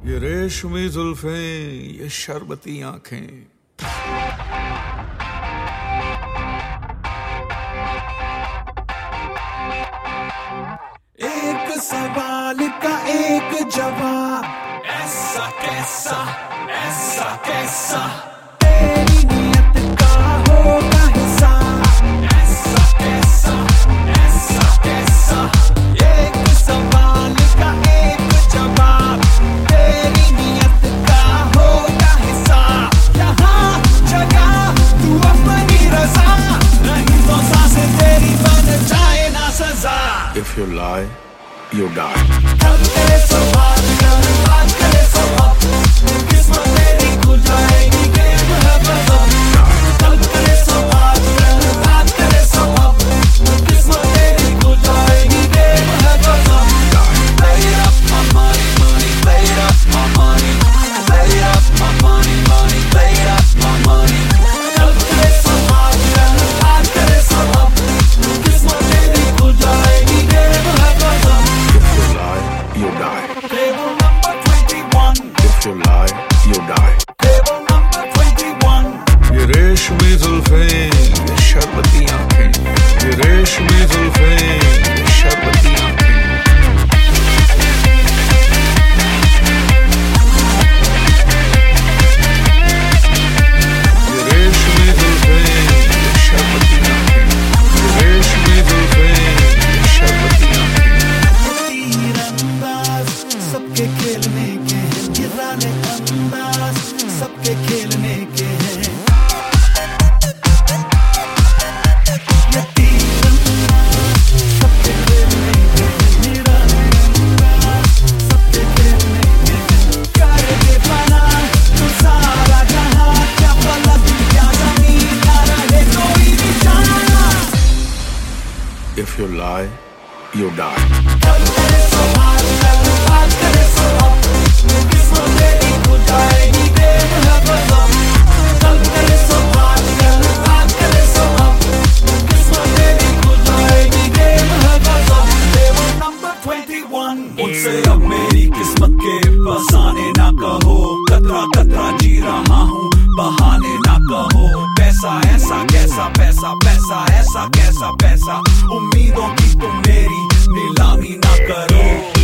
ये रेशमी जुल्फें, ये शरबती आंखें, एक सवाल का एक जवाब, ऐसा कैसा, ऐसा कैसा तेरी नियत का होगा हिसाब, ऐसा कैसा, ऐसा कैसा एक सवाल का एक जवाब, तेरी नियत का होगा हिसाब। यहाँ जगह तू अपनी रजा, नहीं तो सांसें तेरी बन जाए ना सजा। If you lie, you die. कल तेरे सवाल कर, बात करे सब, किस्मत तेरी खुल जाएगी, गेम है बदल। कल तेरे सवाल कर, बात करे सब, किस्मत तेरी खुल जाएगी, गेम है बदल। Play it up my money, money, play it up my money, play it up my money, money, play it up my money। कल तेरे सवाल कर, बात करे सब, किस्मत तेरी खुल जाएगी, गेम है बदल। If you lie, you die. Table number 21. If you lie, you die. Table number 21. ये रेशमी जुल्फें, ये शरबती आंखें, ये रेशमी जुल्फें, ये शरबती आंखें, ये रेशमी जुल्फें, ये शरबती आंखें, ये रेशमी जुल्फें, ये शरबती आंखें। तीरंदाज सबके खेलने के हैं, गिराने अंदाज सबके खेलने के हैं। ये तीरंदाज सबके खेलने के हैं, गिराने अंदाज सबके खेलने के हैं। करके बना तू सारा जहां, क्या पलक क्या जमीन ना रहे कोई निशान। If you lie, you die. कल तेरे सवाल कर, बात करे सब, किस्मत तेरी खुल जाएगी, गेम है बदल। कल तेरे सवाल कर, बात करे सब, किस्मत तेरी खुल जाएगी, गेम है बदल। Table number 21। मुझसे अब मेरी किस्मत के फसाने ना कहो, कतरा कतरा जी रहा हूँ, बहाने ना कहो। पैसा ऐसा कैसा पैसा, पैसा ऐसा कैसा पैसा, उम्मीदों की तुम मेरी नीलामी ना करो।